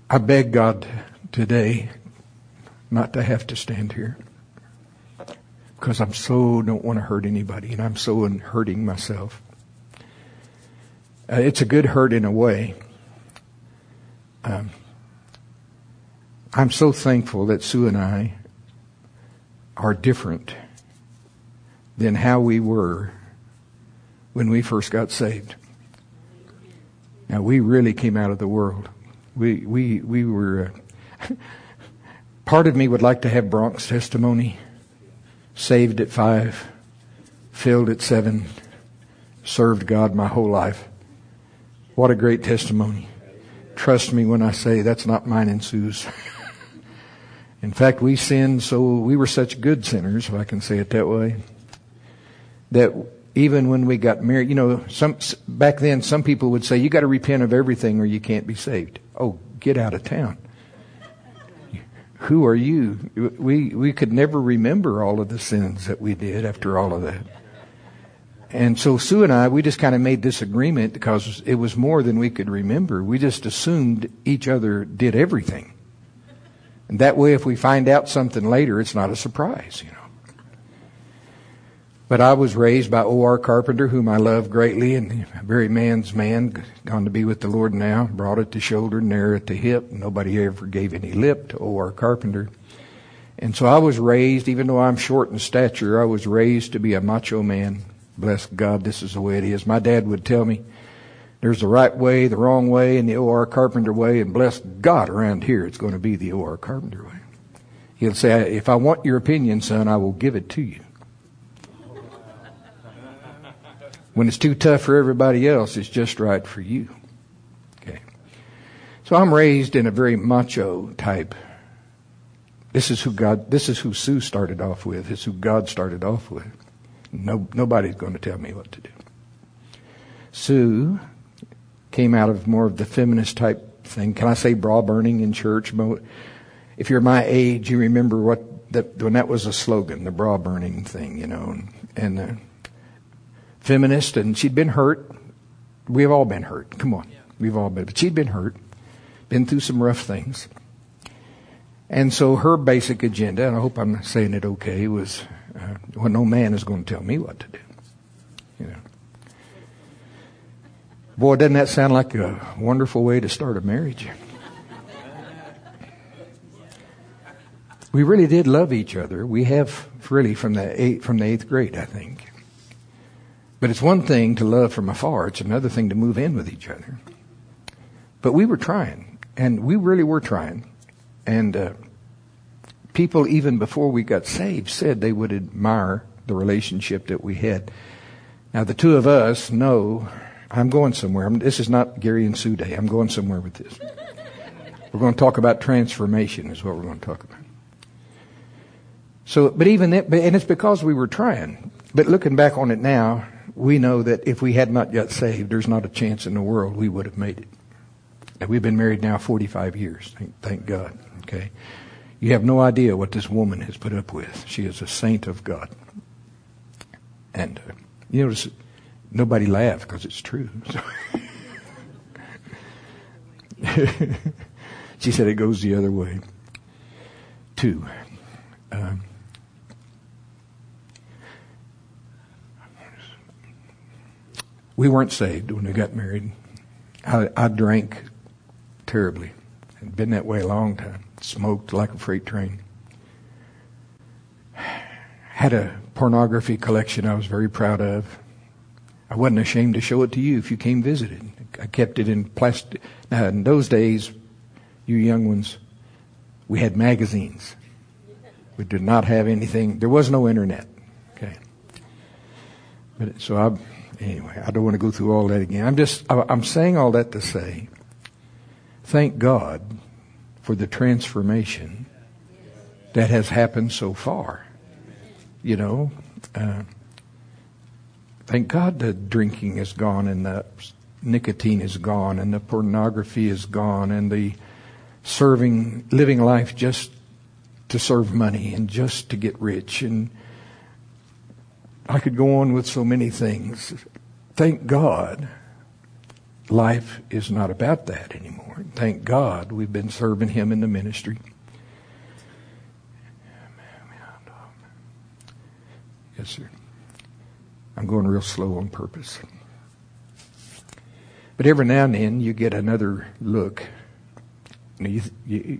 I beg God today not to have to stand here, because I'm so don't want to hurt anybody, and I'm so hurting myself. It's a good hurt in a way. I'm so thankful that Sue and I are different than how we were when we first got saved. Now, we really came out of the world. We were... part of me would like to have Bronk's testimony. Saved at 5, filled at 7, served God my whole life. What a great testimony. Trust me when I say that's not mine and Sue's. In fact, we sinned we were such good sinners, if I can say it that way, that even when we got married, back then some people would say, you got to repent of everything or you can't be saved. Oh, get out of town. Who are you? We could never remember all of the sins that we did after all of that. And so Sue and I, we just kind of made this agreement because it was more than we could remember. We just assumed each other did everything. And that way, if we find out something later, it's not a surprise, But I was raised by O.R. Carpenter, whom I love greatly, and a very man's man, gone to be with the Lord now, broad at the shoulder, narrow at the hip. Nobody ever gave any lip to O.R. Carpenter. And so I was raised, even though I'm short in stature, I was raised to be a macho man. Bless God, this is the way it is. My dad would tell me, there's the right way, the wrong way, and the O.R. Carpenter way, and bless God, around here it's going to be the O.R. Carpenter way. He'll say, if I want your opinion, son, I will give it to you. When it's too tough for everybody else, it's just right for you. Okay. So I'm raised in a very macho type. This is who Sue started off with. This is who God started off with. Nobody's going to tell me what to do. Sue came out of more of the feminist type thing. Can I say bra burning in church? If you're my age, you remember when that was a slogan, the bra burning thing, and feminist, and she'd been hurt. We've all been hurt. Come on. We've all been. But she'd been hurt, been through some rough things. And so her basic agenda, and I hope I'm saying it okay, was, no man is going to tell me what to do. Boy, doesn't that sound like a wonderful way to start a marriage? We really did love each other. We have really from the 8th grade, I think. But it's one thing to love from afar. It's another thing to move in with each other. But we were trying, and we really were trying. And people, even before we got saved, said they would admire the relationship that we had. Now, the two of us know I'm going somewhere. This is not Gary and Sue Day. I'm going somewhere with this. We're going to talk about transformation is what we're going to talk about. So, but even that, and it's because we were trying. But looking back on it now, we know that if we had not got saved, there's not a chance in the world we would have made it. And we've been married now 45 years. Thank God. Okay. You have no idea what this woman has put up with. She is a saint of God. And, nobody laughed because it's true. So she said it goes the other way. 2. We weren't saved when we got married. I drank terribly. I'd been that way a long time. Smoked like a freight train. Had a pornography collection I was very proud of. I wasn't ashamed to show it to you if you came visited. I kept it in plastic. Now, in those days, you young ones, we had magazines. We did not have anything. There was no internet. Okay. But so anyway, I don't want to go through all that again. I'm saying all that to say, thank God for the transformation that has happened so far. Thank God the drinking is gone and the nicotine is gone and the pornography is gone and the living life just to serve money and just to get rich. And I could go on with so many things. Thank God life is not about that anymore. Thank God we've been serving Him in the ministry. Yes, sir. I'm going real slow on purpose. But every now and then you get another look. Yes,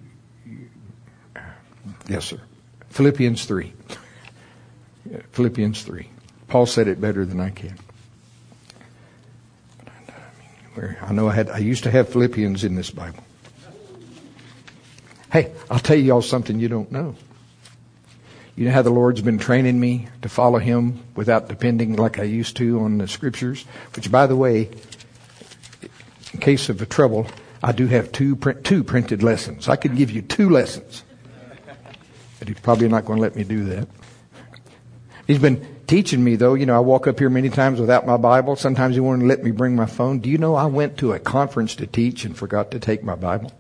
sir. Philippians 3. Philippians 3. Paul said it better than I can. I know I used to have Philippians in this Bible. Hey, I'll tell you all something you don't know. You know how the Lord's been training me to follow Him without depending like I used to on the Scriptures? Which, by the way, in case of a trouble, I do have two printed lessons. I could give you 2 lessons. But He's probably not going to let me do that. He's been teaching me, though. You know, I walk up here many times without my Bible. Sometimes He won't let me bring my phone. Do you know I went to a conference to teach and forgot to take my Bible?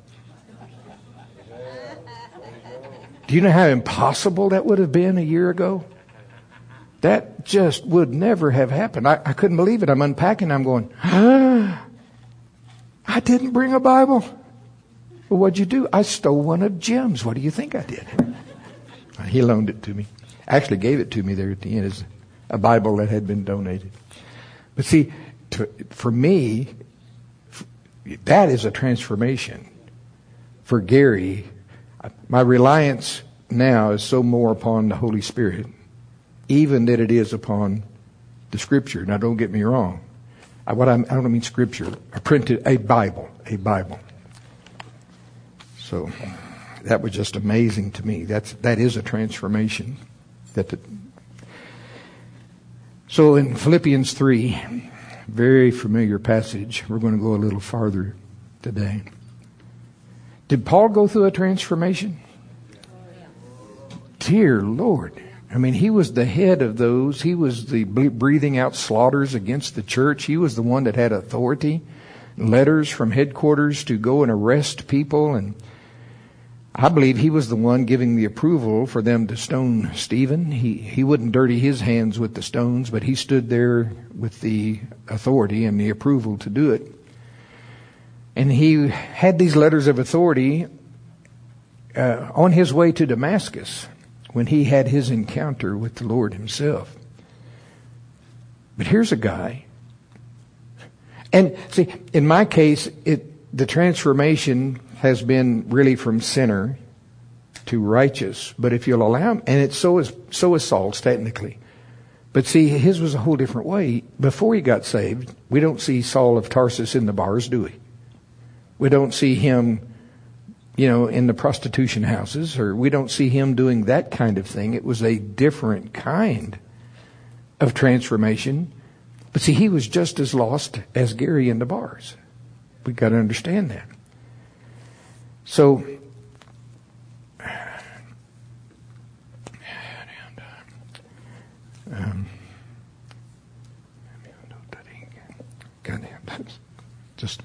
Do you know how impossible that would have been a year ago? That just would never have happened. I couldn't believe it. I'm unpacking. I'm going, I didn't bring a Bible. Well, what'd you do? I stole one of Jim's. What do you think I did? He loaned it to me. Actually gave it to me there at the end as a Bible that had been donated. But see, for me, that is a transformation. For Gary, my reliance now is so more upon the Holy Spirit, even that it is upon the Scripture. Now, don't get me wrong. I don't mean Scripture. I printed a Bible. So that was just amazing to me. That is a transformation. So in Philippians 3, very familiar passage. We're going to go a little farther today. Did Paul go through a transformation? Dear Lord. I mean, he was the head of those. He was the breathing out slaughters against the church. He was the one that had authority, letters from headquarters to go and arrest people. And I believe he was the one giving the approval for them to stone Stephen. He wouldn't dirty his hands with the stones, but he stood there with the authority and the approval to do it. And he had these letters of authority on his way to Damascus when he had his encounter with the Lord Himself. But here's a guy. And see, in my case, the transformation has been really from sinner to righteous. But if you'll allow him, and so is Saul's technically. But see, his was a whole different way. Before he got saved, we don't see Saul of Tarsus in the bars, do we? We don't see him, in the prostitution houses, or we don't see him doing that kind of thing. It was a different kind of transformation. But see, he was just as lost as Gary in the bars. We've got to understand that. So, just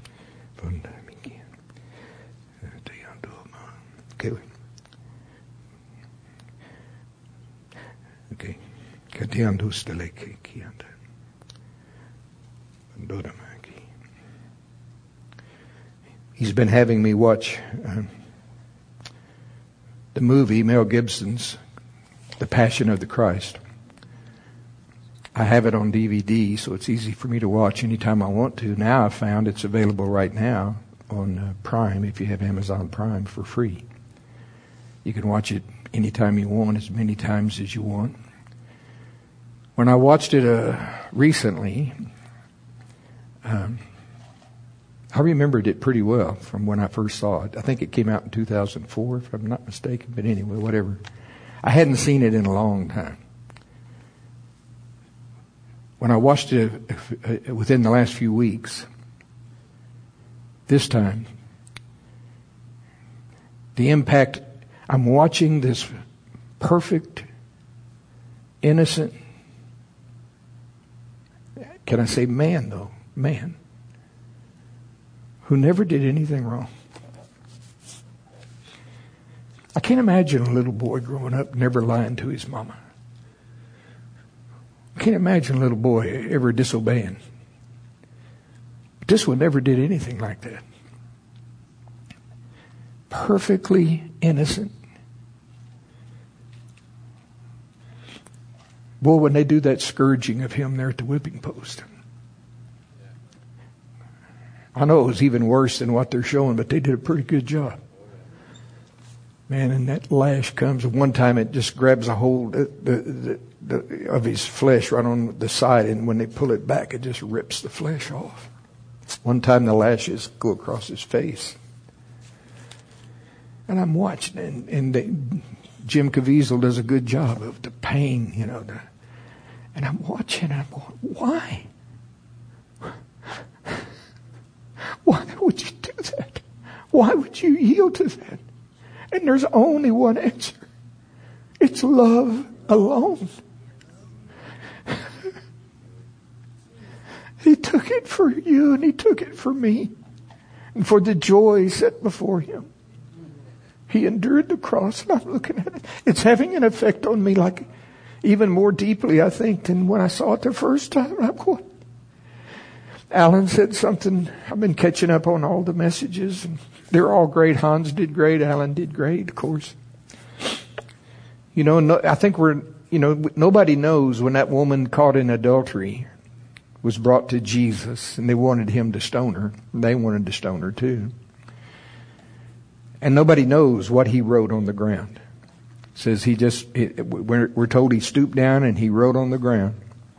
okay. He's been having me watch the movie, Mel Gibson's The Passion of the Christ. I have it on DVD, so it's easy for me to watch anytime I want to. Now I've found it's available right now on Prime, if you have Amazon Prime, for free. You can watch it anytime you want, as many times as you want. When I watched it recently, I remembered it pretty well from when I first saw it. I think it came out in 2004, if I'm not mistaken. But anyway, whatever. I hadn't seen it in a long time. When I watched it within the last few weeks, this time, the impact, I'm watching this perfect, innocent, can I say man though? Man. Who never did anything wrong. I can't imagine a little boy growing up never lying to his mama. I can't imagine a little boy ever disobeying. This one never did anything like that. Perfectly innocent. Boy, when they do that scourging of him there at the whipping post. I know it was even worse than what they're showing, but they did a pretty good job. Man, and that lash comes. One time it just grabs a hold of his flesh right on the side, and when they pull it back, it just rips the flesh off. One time the lashes go across his face. And I'm watching, and Jim Caviezel does a good job of the pain, and I'm watching, and I'm going, why? Why would you do that? Why would you yield to that? And there's only one answer. It's love alone. He took it for you and he took it for me. And for the joy set before him. He endured the cross, and I'm looking at it. It's having an effect on me like even more deeply, I think, than when I saw it the first time. I'm going. Alan said something. I've been catching up on all the messages. And they're all great. Hans did great. Alan did great, of course. I think nobody knows when that woman caught in adultery was brought to Jesus and they wanted him to stone her. They wanted to stone her too. And nobody knows what he wrote on the ground. It says we're told he stooped down and he wrote on the ground.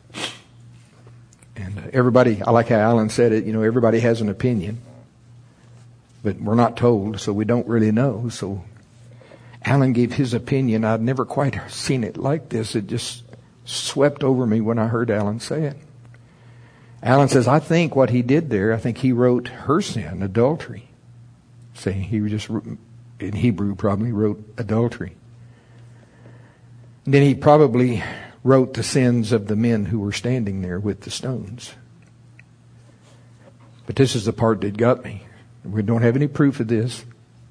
And everybody, I like how Alan said it, everybody has an opinion. But we're not told, so we don't really know. So Alan gave his opinion. I'd never quite seen it like this. It just swept over me when I heard Alan say it. Alan says, I think what he did there, I think he wrote her sin, adultery. Saying he just, in Hebrew, probably wrote adultery. And then he probably wrote the sins of the men who were standing there with the stones. But this is the part that got me. We don't have any proof of this.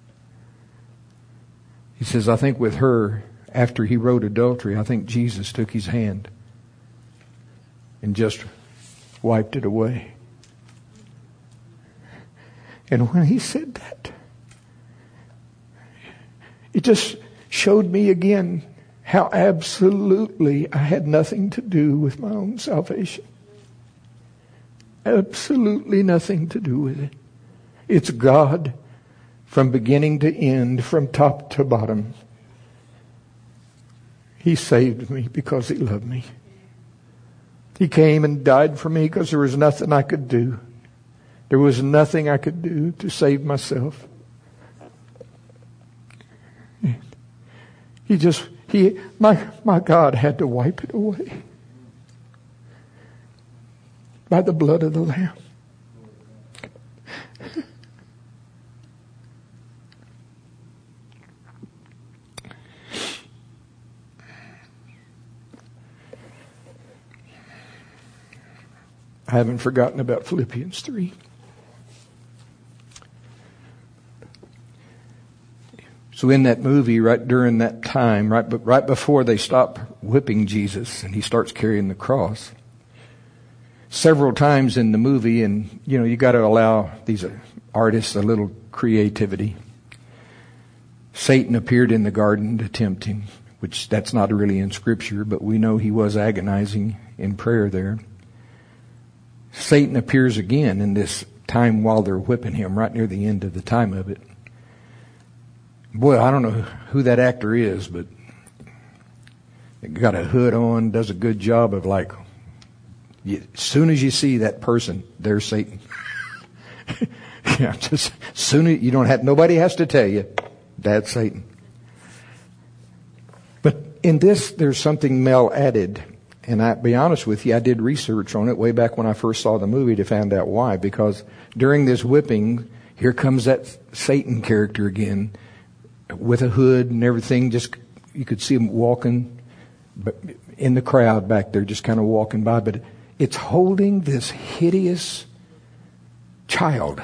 He says, I think with her, after he wrote adultery, I think Jesus took his hand and just wiped it away. And when he said that, it just showed me again how absolutely I had nothing to do with my own salvation. Absolutely nothing to do with it. It's God from beginning to end, from top to bottom. He saved me because he loved me. He came and died for me because there was nothing I could do. There was nothing I could do to save myself. My God had to wipe it away by the blood of the Lamb. I haven't forgotten about Philippians 3. So in that movie, right during that time, right before they stop whipping Jesus and he starts carrying the cross, several times in the movie, and you got to allow these artists a little creativity. Satan appeared in the garden to tempt him, which that's not really in Scripture, but we know he was agonizing in prayer there. Satan appears again in this time while they're whipping him, right near the end of the time of it. Boy, I don't know who that actor is, but he got a hood on, does a good job of as soon as you see that person, there's Satan. Just soon as nobody has to tell you, that's Satan. But in this, there's something Mel added. And I'll be honest with you, I did research on it way back when I first saw the movie to find out why. Because during this whipping, here comes that Satan character again with a hood and everything. Just you could see him walking in the crowd back there, just kind of walking by. But it's holding this hideous child.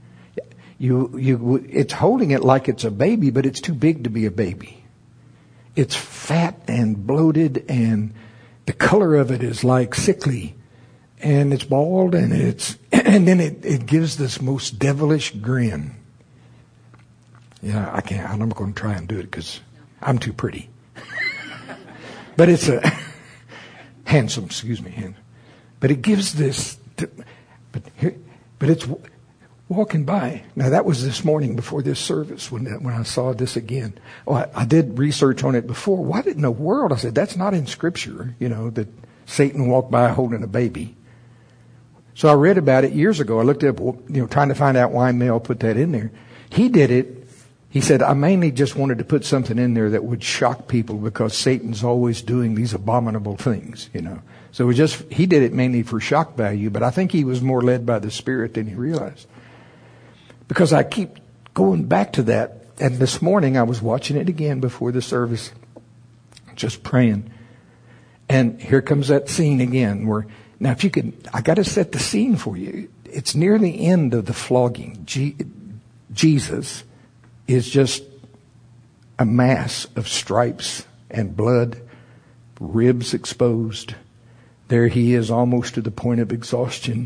It's holding it like it's a baby, but it's too big to be a baby. It's fat and bloated, and the color of it is like sickly. And it's bald, and and then it gives this most devilish grin. Yeah, I'm not going to try and do it because I'm too pretty. But it's handsome, excuse me. But it gives this, but it's walking by. Now that was this morning before this service when I saw this again. Well, I did research on it before. What in the world? I said, that's not in Scripture, that Satan walked by holding a baby. So I read about it years ago. I looked up, trying to find out why Mel put that in there. He did it. He said, I mainly just wanted to put something in there that would shock people because Satan's always doing these abominable things, So he did it mainly for shock value, but I think he was more led by the Spirit than he realized. Because I keep going back to that. And this morning I was watching it again before the service, just praying. And here comes that scene again where, now if you could, I got to set the scene for you. It's near the end of the flogging. Jesus is just a mass of stripes and blood, ribs exposed. There he is, almost to the point of exhaustion.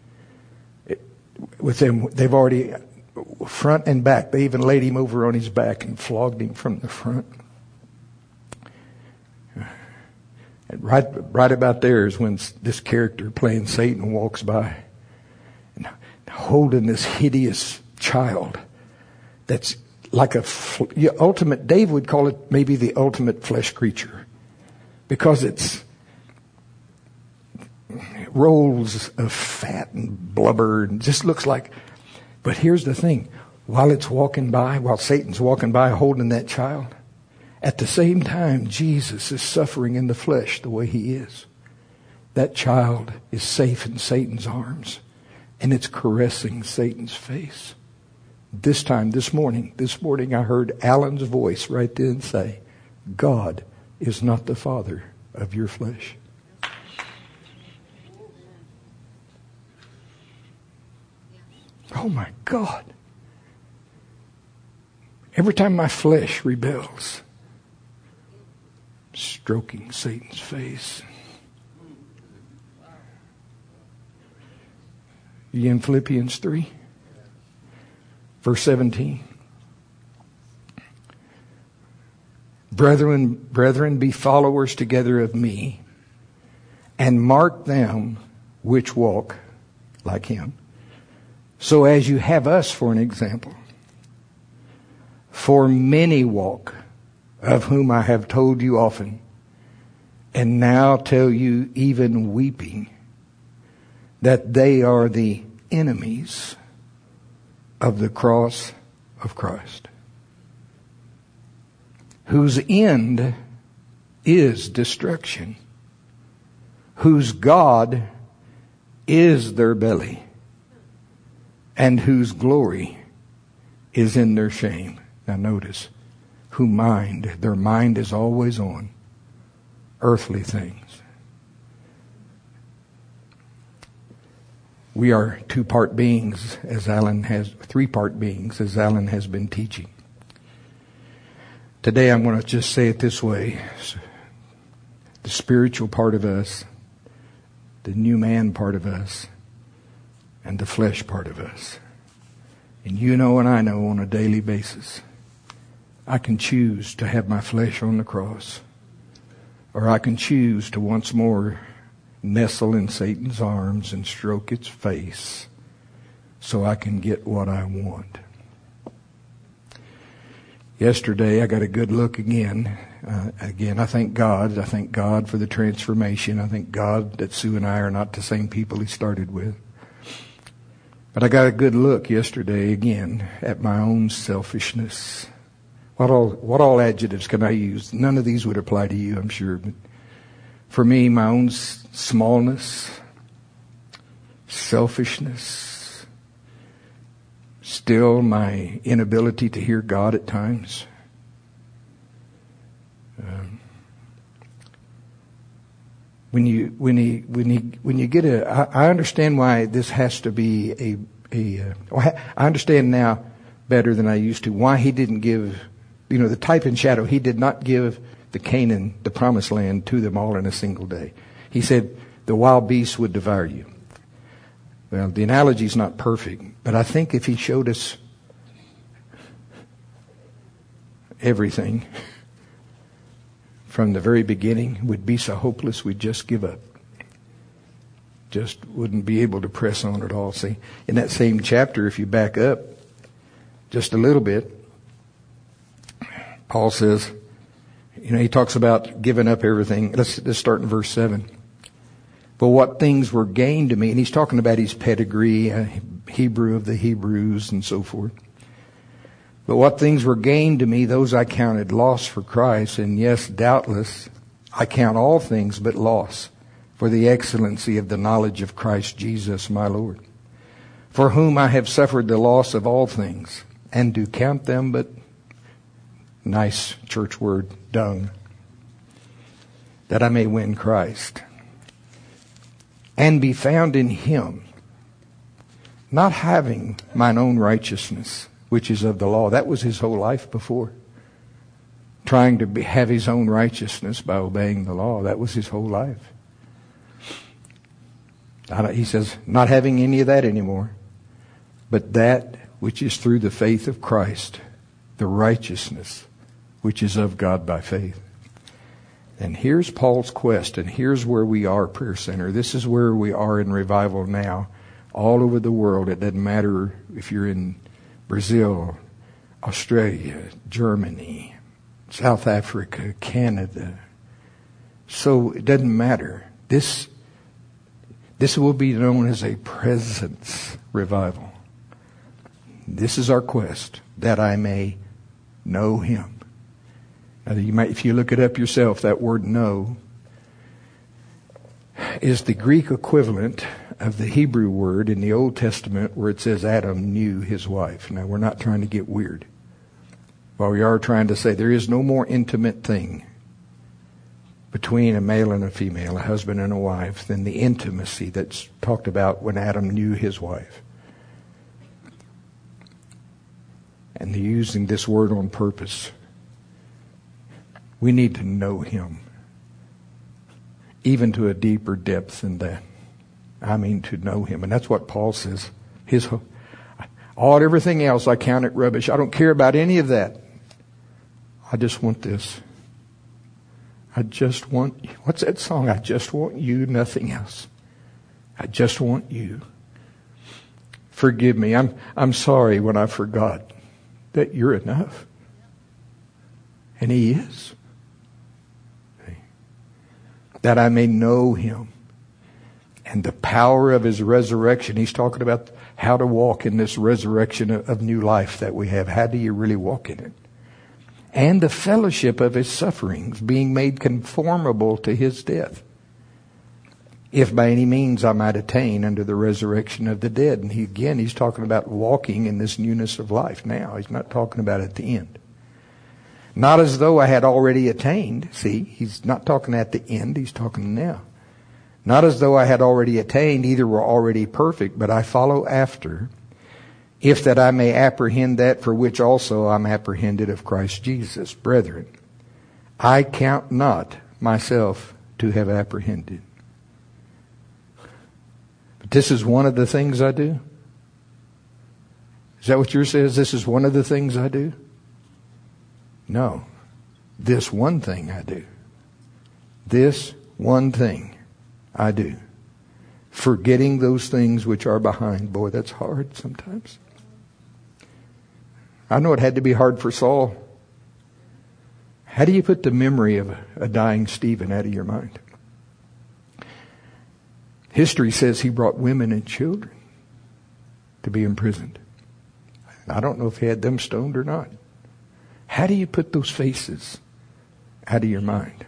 With them, they've already, front and back, they even laid him over on his back and flogged him from the front. And right about there is when this character playing Satan walks by and holding this hideous child that's like Dave would call it maybe the ultimate flesh creature, because it's rolls of fat and blubber and just looks like. But here's the thing. While Satan's walking by holding that child, at the same time, Jesus is suffering in the flesh the way he is. That child is safe in Satan's arms, and it's caressing Satan's face. This morning I heard Alan's voice right then say, God is not the father of your flesh. Oh my God. Every time my flesh rebels, stroking Satan's face. You in Philippians 3? Verse 17. Brethren, be followers together of me, and mark them which walk like him, so as you have us for an example. For many walk, of whom I have told you often, and now tell you even weeping, that they are the enemies of the cross of Christ, whose end is destruction, whose God is their belly, and whose glory is in their shame. Now notice, their mind is always on earthly things. We are two-part beings, three-part beings, as Alan has been teaching. Today I'm going to just say it this way. The spiritual part of us, the new man part of us, and the flesh part of us. And you know and I know on a daily basis, I can choose to have my flesh on the cross, or I can choose to once more nestle in Satan's arms and stroke its face so I can get what I want. Yesterday I got a good look again. I thank God. I thank God for the transformation. I thank God that Sue and I are not the same people he started with. But I got a good look yesterday again at my own selfishness. What all adjectives can I use? None of these would apply to you, I'm sure. But for me, my own smallness, selfishness, still my inability to hear God at times. When you get I understand why this has to be I understand now better than I used to why he didn't give, the type and shadow. He did not give the Canaan, the promised land, to them all in a single day. He said, the wild beasts would devour you. Well, the analogy's not perfect, but I think if he showed us everything from the very beginning, we'd be so hopeless we'd just give up. Just wouldn't be able to press on at all. See, in that same chapter, if you back up just a little bit, Paul says, he talks about giving up everything. Let's start in verse 7. But what things were gained to me, and he's talking about his pedigree, Hebrew of the Hebrews and so forth. But what things were gained to me, those I counted loss for Christ. And yes, doubtless, I count all things but loss for the excellency of the knowledge of Christ Jesus my Lord, for whom I have suffered the loss of all things, and do count them but, nice church word, dung, that I may win Christ, and be found in him, not having mine own righteousness, which is of the law. That was his whole life before. Trying to have his own righteousness by obeying the law. That was his whole life. He says, not having any of that anymore, but that which is through the faith of Christ, the righteousness which is of God by faith. And here's Paul's quest, and here's where we are, Prayer Center. This is where we are in revival now, all over the world. It doesn't matter if you're in Brazil, Australia, Germany, South Africa, Canada. So it doesn't matter. This will be known as a presence revival. This is our quest, that I may know him. Now, if you look it up yourself, that word know is the Greek equivalent of the Hebrew word in the Old Testament where it says Adam knew his wife. Now, we're not trying to get weird. But we are trying to say there is no more intimate thing between a male and a female, a husband and a wife, than the intimacy that's talked about when Adam knew his wife. And they're using this word on purpose. We need to know him, even to a deeper depth than that. I mean, to know him. And that's what Paul says. Everything else I count it rubbish. I don't care about any of that. I just want this. What's that song? I just want you, nothing else. I just want you. Forgive me. I'm sorry when I forgot that you're enough. And he is. That I may know him and the power of his resurrection. He's talking about how to walk in this resurrection of new life that we have. How do you really walk in it? And the fellowship of his sufferings, being made conformable to his death, if by any means I might attain unto the resurrection of the dead. And he's talking about walking in this newness of life now. He's not talking about at the end. Not as though I had already attained. See, he's not talking at the end, he's talking now. Not as though I had already attained, either were already perfect, but I follow after, if that I may apprehend that for which also I'm apprehended of Christ Jesus. Brethren, I count not myself to have apprehended. But this is one of the things I do. Is that what yours says? This is one of the things I do? No. This one thing I do. This one thing I do. Forgetting those things which are behind. Boy, that's hard sometimes. I know it had to be hard for Saul. How do you put the memory of a dying Stephen out of your mind? History says he brought women and children to be imprisoned. I don't know if he had them stoned or not. How do you put those faces out of your mind?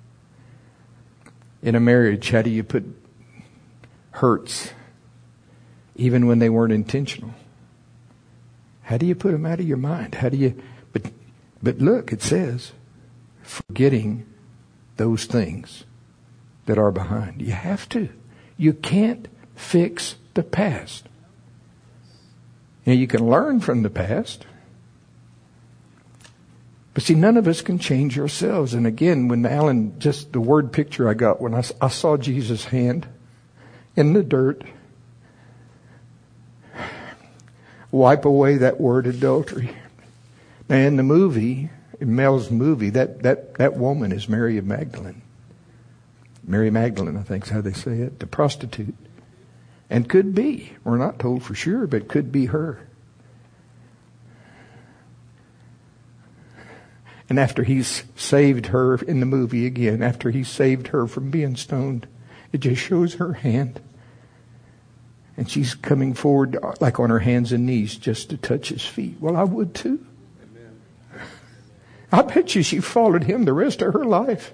In a marriage, how do you put hurts, even when they weren't intentional? How do you put them out of your mind? How do you? But look, it says, forgetting those things that are behind. You have to. You can't fix the past. You can learn from the past. But see, none of us can change ourselves. And again, when Alan, just the word picture I got when I saw Jesus' hand in the dirt, wipe away that word adultery. Now in the movie, in Mel's movie, that woman is Mary of Magdalene. Mary Magdalene, I think is how they say it, the prostitute. And could be, we're not told for sure, but could be her. And after he's saved her in the movie again, after he saved her from being stoned, it just shows her hand. And she's coming forward like on her hands and knees just to touch his feet. Well, I would too. Amen. I bet you she followed him the rest of her life.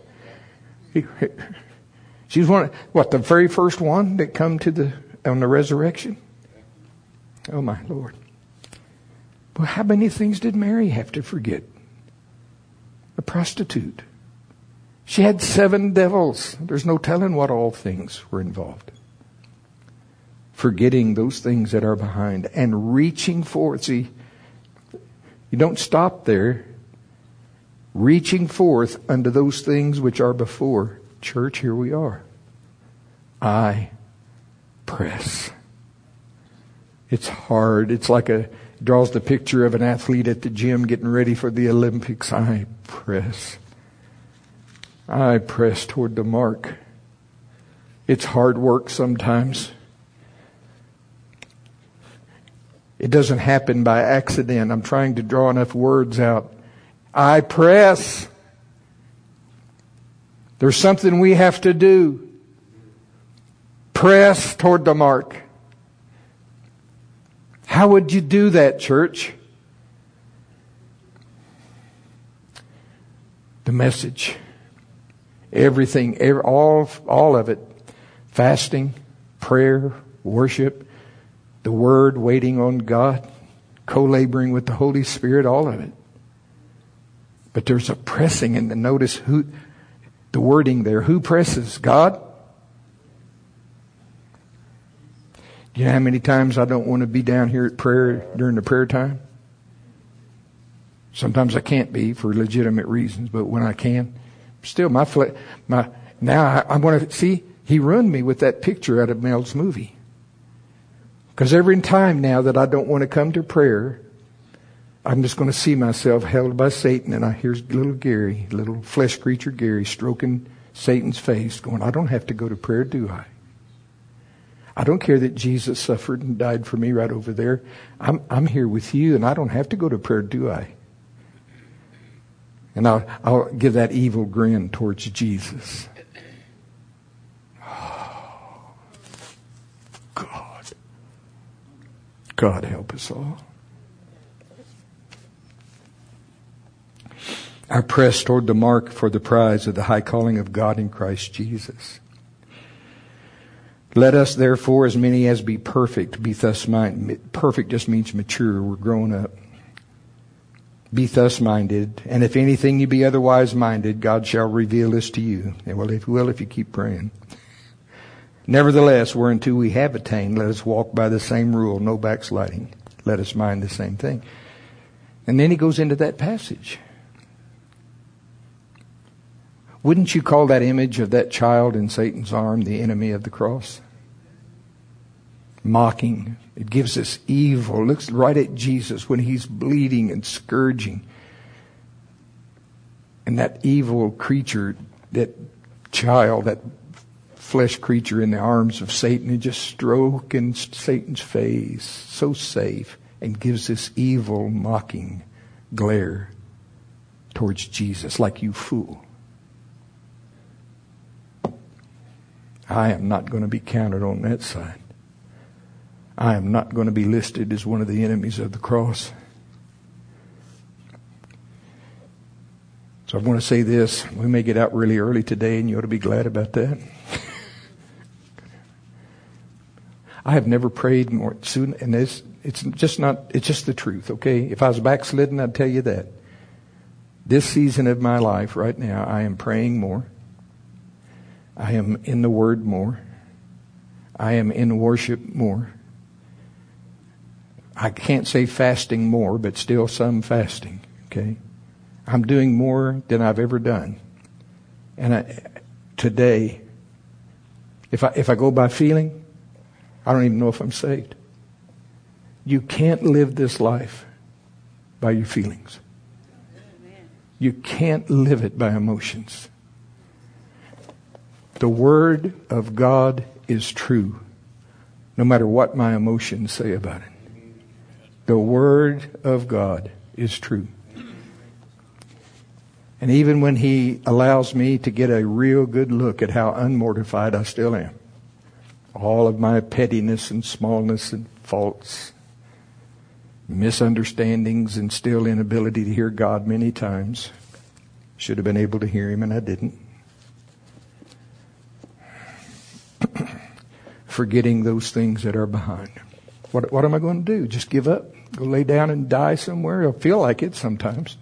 She's the very first one that come on the resurrection? Oh my Lord. Well, how many things did Mary have to forget? A prostitute. She had 7 devils. There's no telling what all things were involved. Forgetting those things that are behind and reaching forth. See, you don't stop there. Reaching forth unto those things which are before. Church, here we are. I press. It's hard. It's like draws the picture of an athlete at the gym getting ready for the Olympics. I press. I press toward the mark. It's hard work sometimes. It doesn't happen by accident. I'm trying to draw enough words out. I press. There's something we have to do. Press toward the mark. How would you do that, church? The message. Everything, all of it. Fasting, prayer, worship, the Word, waiting on God, co-laboring with the Holy Spirit, all of it. But there's a pressing, and notice the wording there. Who presses? God? You know how many times I don't want to be down here at prayer during the prayer time? Sometimes I can't be for legitimate reasons, but when I can, still now I want to see. He ruined me with that picture out of Mel's movie. Because every time now that I don't want to come to prayer, I'm just going to see myself held by Satan, and I hear little flesh creature Gary, stroking Satan's face, going, I don't have to go to prayer, do I? I don't care that Jesus suffered and died for me right over there. I'm here with you, and I don't have to go to prayer, do I? And I'll give that evil grin towards Jesus. Oh, God help us all. I press toward the mark for the prize of the high calling of God in Christ Jesus. Let us therefore, as many as be perfect, be thus minded. Perfect just means mature. We're grown up. Be thus minded. And if anything you be otherwise minded, God shall reveal this to you. And well, if you keep praying. Nevertheless, whereunto we have attained, let us walk by the same rule, no backsliding. Let us mind the same thing. And then he goes into that passage. Wouldn't you call that image of that child in Satan's arm the enemy of the cross? Mocking. It gives us evil. Looks right at Jesus when he's bleeding and scourging. And that evil creature, that child, that flesh creature in the arms of Satan, and just stroking Satan's face, so safe, and gives this evil, mocking glare towards Jesus, like, you fool. I am not going to be counted on that side. I am not going to be listed as one of the enemies of the cross. So I want to say this. We may get out really early today, and you ought to be glad about that. I have never prayed more soon, and it's just the truth, okay? If I was backslidden, I'd tell you that. This season of my life right now, I am praying more. I am in the Word more. I am in worship more. I can't say fasting more, but still some fasting, okay? I'm doing more than I've ever done. And today, if I go by feeling, I don't even know if I'm saved. You can't live this life by your feelings. You can't live it by emotions. The Word of God is true, no matter what my emotions say about it. The Word of God is true. And even when He allows me to get a real good look at how unmortified I still am, all of my pettiness and smallness and faults, misunderstandings and still inability to hear God many times. Should have been able to hear Him and I didn't. Forgetting those things that are behind. What am I going to do? Just give up? Go lay down and die somewhere? I'll feel like it sometimes.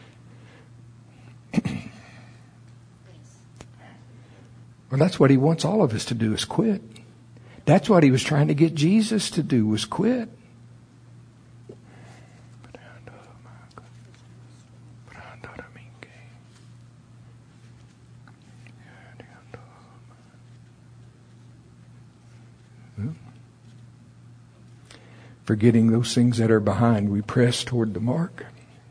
Well, that's what He wants all of us to do, is quit. That's what He was trying to get Jesus to do, was quit. Forgetting those things that are behind, we press toward the mark.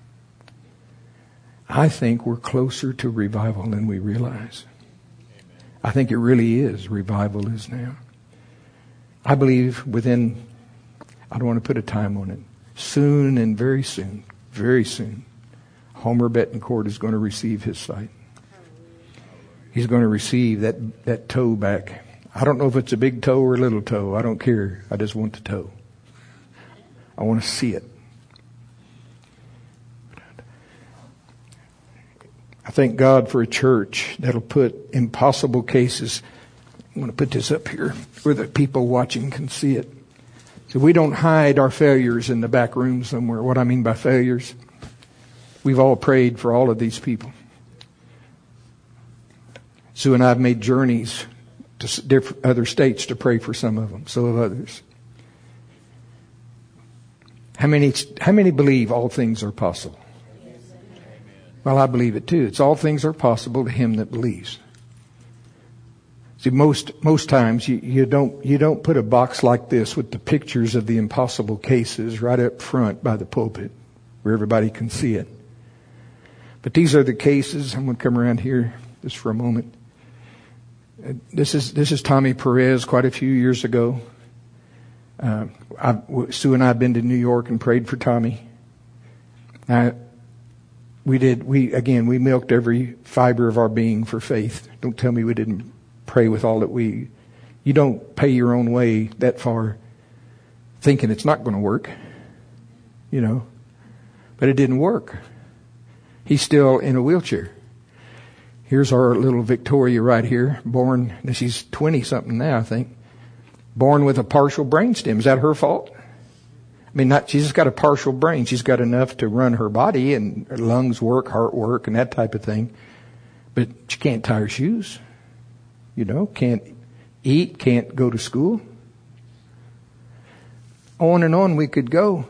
I think we're closer to revival than we realize. I think it really is. Revival is now. I believe within, I don't want to put a time on it, soon and very soon, Homer Betancourt is going to receive his sight. He's going to receive that toe back. I don't know if it's a big toe or a little toe. I don't care. I just want the toe. I want to see it. I thank God for a church that'll put impossible cases. I'm going to put this up here where the people watching can see it. So we don't hide our failures in the back room somewhere. What I mean by failures, we've all prayed for all of these people. Sue and I have made journeys to different other states to pray for some of them. So have others. How many believe all things are possible? Well, I believe it too. It's all things are possible to him that believes. See, most times you don't put a box like this with the pictures of the impossible cases right up front by the pulpit where everybody can see it. But these are the cases. I'm going to come around here just for a moment. This is Tommy Perez quite a few years ago. Sue and I have been to New York and prayed for Tommy. We milked every fiber of our being for faith. Don't tell me we didn't pray with all that you don't pay your own way that far thinking it's not going to work, but it didn't work. He's still in a wheelchair. Here's our little Victoria right here, born, she's 20 something now, I think. Born with a partial brainstem. Is that her fault? I mean, she's just got a partial brain. She's got enough to run her body and her lungs work, heart work, and that type of thing. But she can't tie her shoes. Can't eat, can't go to school. On and on we could go.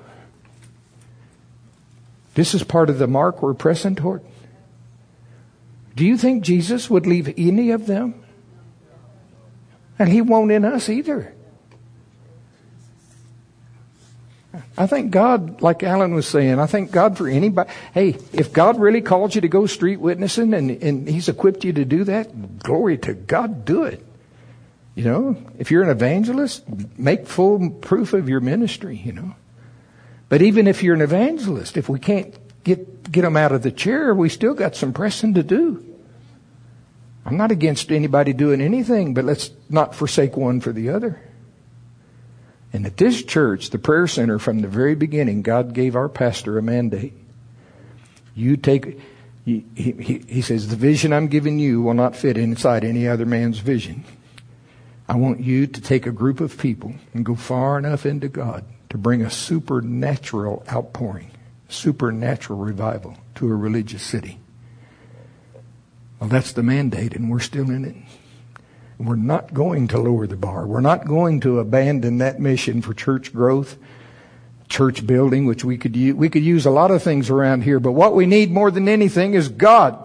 This is part of the mark we're pressing toward. Do you think Jesus would leave any of them? And He won't in us either. I thank God, like Alan was saying, I thank God for anybody. Hey, if God really called you to go street witnessing and He's equipped you to do that, glory to God, do it. If you're an evangelist, make full proof of your ministry, But even if you're an evangelist, if we can't get them out of the chair, we still got some pressing to do. I'm not against anybody doing anything, but let's not forsake one for the other. And at this church, the prayer center, from the very beginning, God gave our pastor a mandate. He says, the vision I'm giving you will not fit inside any other man's vision. I want you to take a group of people and go far enough into God to bring a supernatural outpouring, supernatural revival to a religious city. Well, that's the mandate, and we're still in it. We're not going to lower the bar. We're not going to abandon that mission for church growth church building, which we could use a lot of things around here, but what we need more than anything is God.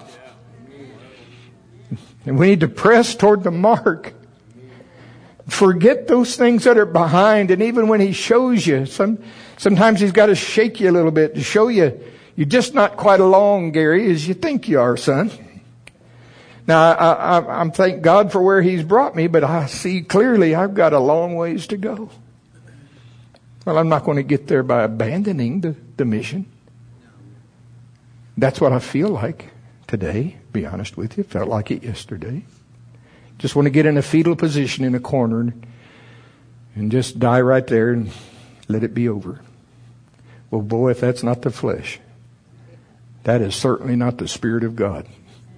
And we need to press toward the mark. Forget those things that are behind. And even when He shows you, sometimes He's got to shake you a little bit to show you you're just not quite along, Gary, as you think you are, son. Now, I'm thank God for where He's brought me, but I see clearly I've got a long ways to go. Well, I'm not going to get there by abandoning the mission. That's what I feel like today, be honest with you. Felt like it yesterday. Just want to get in a fetal position in a corner and just die right there and let it be over. Well, boy, if that's not the flesh, that is certainly not the Spirit of God.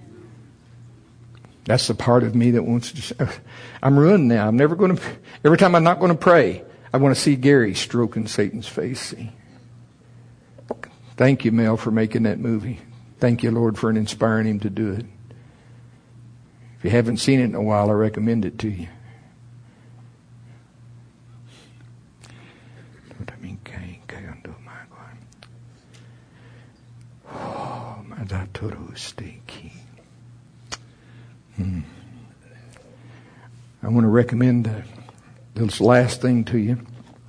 That's the part of me that wants to... I'm ruined now. I'm never going to... Every time I'm not going to pray, I want to see Gary stroking Satan's face. See? Thank you, Mel, for making that movie. Thank you, Lord, for inspiring him to do it. If you haven't seen it in a while, I recommend it to you. I want to recommend this last thing to you.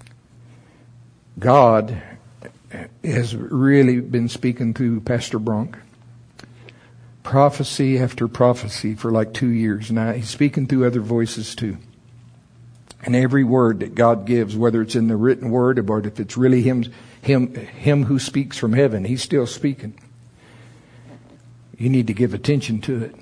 God has really been speaking through Pastor Bronk. Prophecy after prophecy for like 2 years now. He's speaking through other voices too. And every word that God gives, whether it's in the written word or if it's really Him who speaks from heaven, He's still speaking. You need to give attention to it.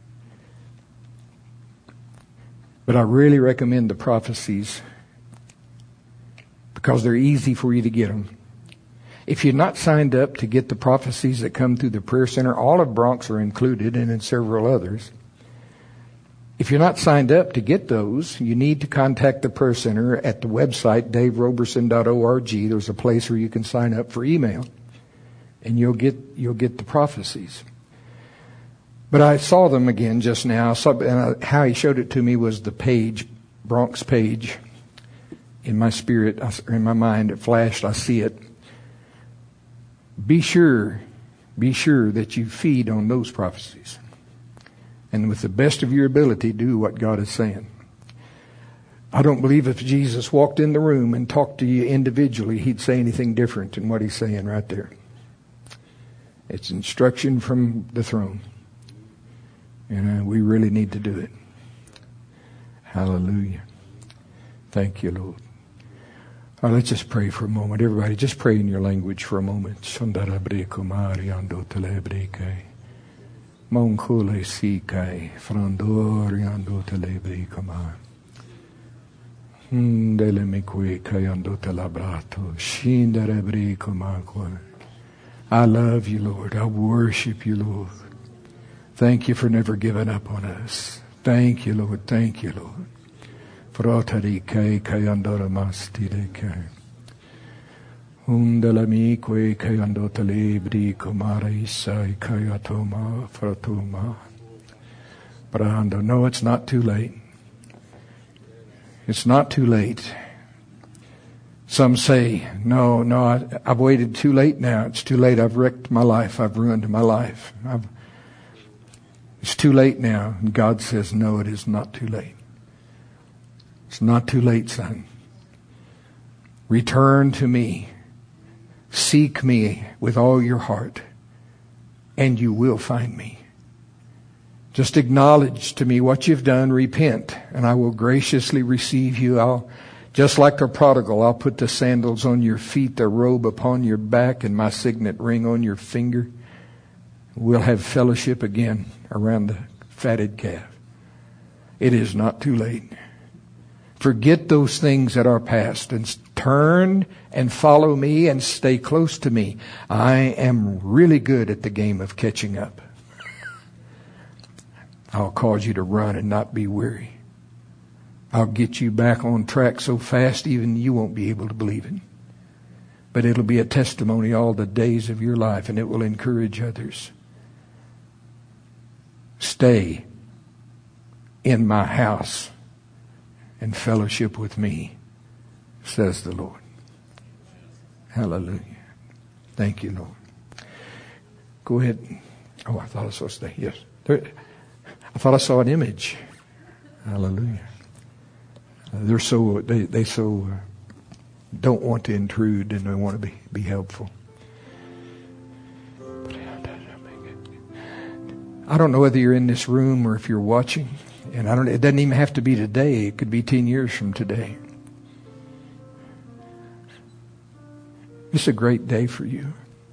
But I really recommend the prophecies because they're easy for you to get them. If you're not signed up to get the prophecies that come through the prayer center, all of Bronx are included and in several others. If you're not signed up to get those, you need to contact the prayer center at the website, daveroberson.org. There's a place where you can sign up for email and you'll get the prophecies. But I saw them again just now. How he showed it to me was the page, Bronx page. In my spirit, in my mind, it flashed. I see it. Be sure that you feed on those prophecies. And with the best of your ability, do what God is saying. I don't believe if Jesus walked in the room and talked to you individually, He'd say anything different than what He's saying right there. It's instruction from the throne. And we really need to do it. Hallelujah. Thank you, Lord. All right, let's just pray for a moment. Everybody, just pray in your language for a moment. Monkule sikai, frandoriando telebricoma. Delemikwe kayando telebrato, shindarebricoma. I love you, Lord. I worship you, Lord. Thank you for never giving up on us. Thank you, Lord. Thank you, Lord. Frotari kai kayandora mastire kai. Undalamique kayando telebri kumara isai kayatoma fratuma. Brando. No, it's not too late. It's not too late. Some say, no, I've waited too late now. It's too late. I've wrecked my life. I've ruined my life. It's too late now. And God says, no, it is not too late. It's not too late, son. Return to me. Seek me with all your heart, and you will find me. Just acknowledge to me what you've done. Repent, and I will graciously receive you. Just like the prodigal, I'll put the sandals on your feet, the robe upon your back, and my signet ring on your finger. We'll have fellowship again around the fatted calf. It is not too late. Forget those things that are past and turn and follow me and stay close to me. I am really good at the game of catching up. I'll cause you to run and not be weary. I'll get you back on track so fast even you won't be able to believe it. But it'll be a testimony all the days of your life, and it will encourage others. Stay in my house and fellowship with me, says the Lord. Hallelujah. Thank you, Lord. Go ahead. Oh, I thought I saw stay. Yes. I thought I saw an image. Hallelujah. They so don't want to intrude, and they want to be helpful. I don't know whether you're in this room or if you're watching, and it doesn't even have to be today. It could be 10 years from today. It's a great day for you.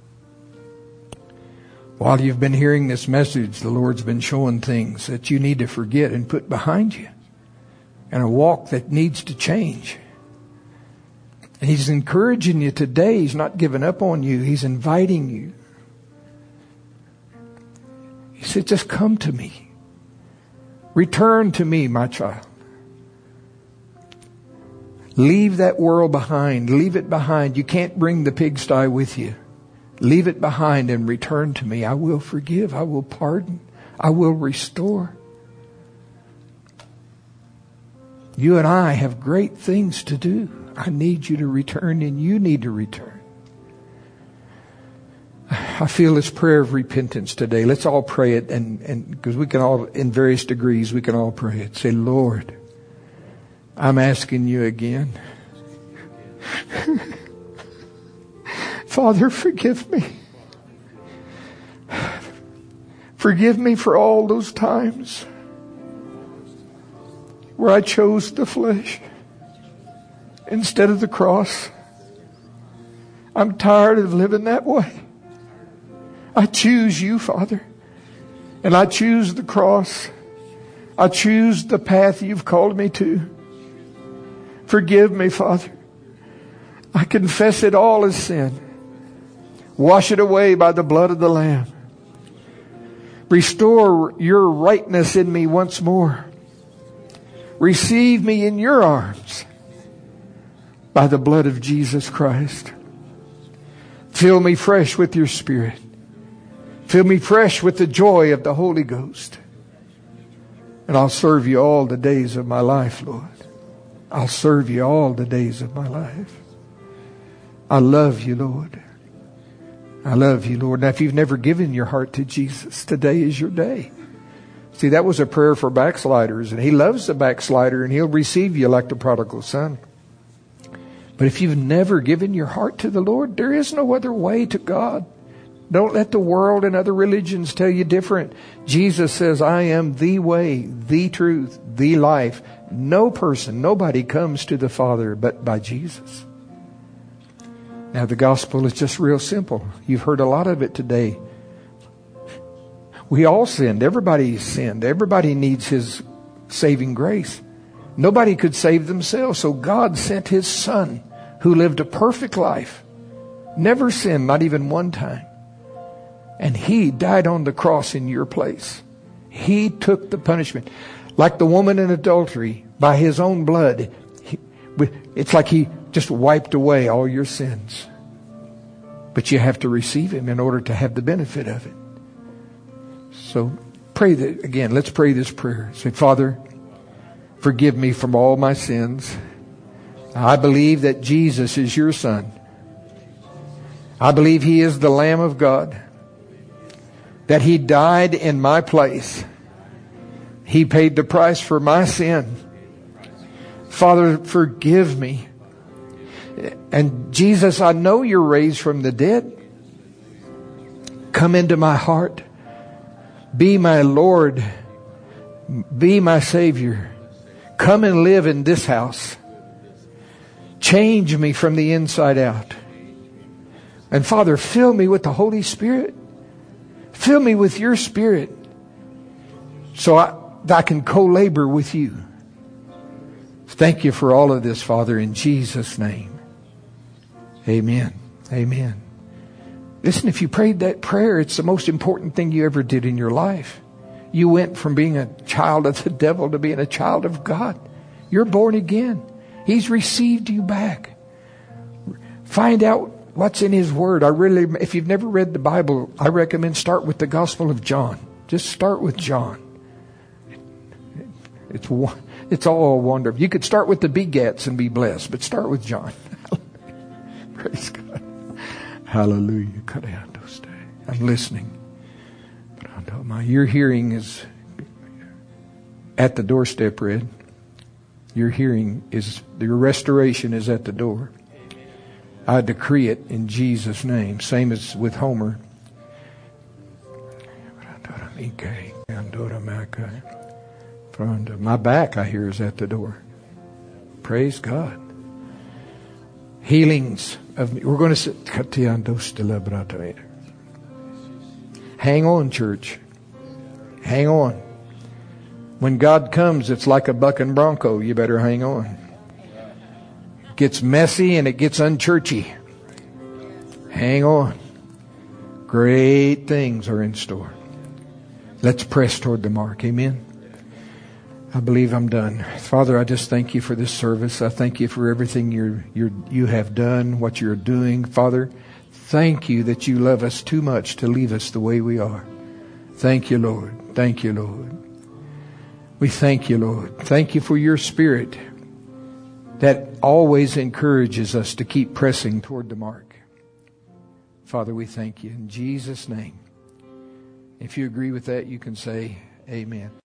While you've been hearing this message, the Lord's been showing things that you need to forget and put behind you, and a walk that needs to change. And He's encouraging you today. He's not giving up on you. He's inviting you. He said, just come to me. Return to me, my child. Leave that world behind. Leave it behind. You can't bring the pigsty with you. Leave it behind and return to me. I will forgive. I will pardon. I will restore. You and I have great things to do. I need you to return, and you need to return. I feel this prayer of repentance today. Let's all pray it, and because we can all, in various degrees, we can all pray it. Say, Lord, I'm asking you again. Father, forgive me. Forgive me for all those times where I chose the flesh instead of the cross. I'm tired of living that way. I choose you, Father. And I choose the cross. I choose the path you've called me to. Forgive me, Father. I confess it all as sin. Wash it away by the blood of the Lamb. Restore your rightness in me once more. Receive me in your arms by the blood of Jesus Christ. Fill me fresh with your Spirit. Fill me fresh with the joy of the Holy Ghost. And I'll serve you all the days of my life, Lord. I'll serve you all the days of my life. I love you, Lord. I love you, Lord. Now, if you've never given your heart to Jesus, today is your day. See, that was a prayer for backsliders, and He loves the backslider, and He'll receive you like the prodigal son. But if you've never given your heart to the Lord, there is no other way to God. Don't let the world and other religions tell you different. Jesus says, I am the way, the truth, the life. No person, nobody comes to the Father but by Jesus. Now, the gospel is just real simple. You've heard a lot of it today. We all sinned. Everybody sinned. Everybody needs His saving grace. Nobody could save themselves. So God sent His Son, who lived a perfect life, never sinned, not even one time. And He died on the cross in your place. He took the punishment. Like the woman in adultery, by His own blood, it's like He just wiped away all your sins. But you have to receive Him in order to have the benefit of it. So pray that again. Let's pray this prayer. Say, Father, forgive me from all my sins. I believe that Jesus is your Son. I believe He is the Lamb of God. That He died in my place. He paid the price for my sin. Father, forgive me. And Jesus, I know you're raised from the dead. Come into my heart. Be my Lord. Be my Savior. Come and live in this house. Change me from the inside out. And Father, fill me with the Holy Spirit. Fill me with your Spirit so I can co-labor with you. Thank you for all of this, Father, in Jesus' name. Amen. Amen. Listen, if you prayed that prayer, it's the most important thing you ever did in your life. You went from being a child of the devil to being a child of God. You're born again. He's received you back. Find out what's in His Word. If you've never read the Bible, I recommend start with the Gospel of John. Just start with John. It's all wonderful. You could start with the begats and be blessed, but start with John. Praise God. Hallelujah. I'm listening. Your hearing is at the doorstep, Red. Your restoration is at the door. I decree it in Jesus' name. Same as with Homer. My back, I hear, is at the door. Praise God. Healings of me. We're going to sit. Hang on, church. Hang on. When God comes, it's like a bucking bronco. You better hang on. It gets messy and it gets unchurchy. Hang on. Great things are in store. Let's press toward the mark. Amen. I believe I'm done. Father, I just thank you for this service. I thank you for everything you have done, what you're doing. Father, thank you that you love us too much to leave us the way we are. Thank you, Lord. Thank you, Lord. We thank you, Lord. Thank you for your Spirit that always encourages us to keep pressing toward the mark. Father, we thank you in Jesus' name. If you agree with that, you can say amen.